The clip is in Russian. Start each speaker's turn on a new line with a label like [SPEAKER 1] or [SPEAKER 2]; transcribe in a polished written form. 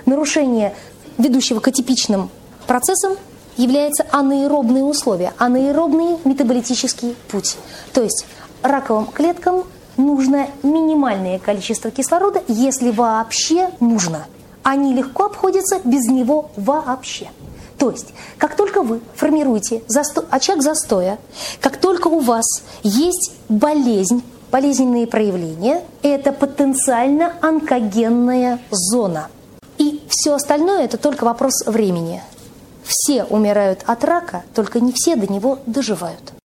[SPEAKER 1] нарушение, ведущего к атипичным процессам, является анаэробные условия, анаэробный метаболитический путь. То есть раковым клеткам нужно минимальное количество кислорода, если вообще нужно. Они легко обходятся без него вообще. То есть, как только вы формируете очаг застоя, как только у вас есть болезненные проявления, это потенциально онкогенная зона. И все остальное – это только вопрос времени. Все умирают от рака, только не все до него доживают.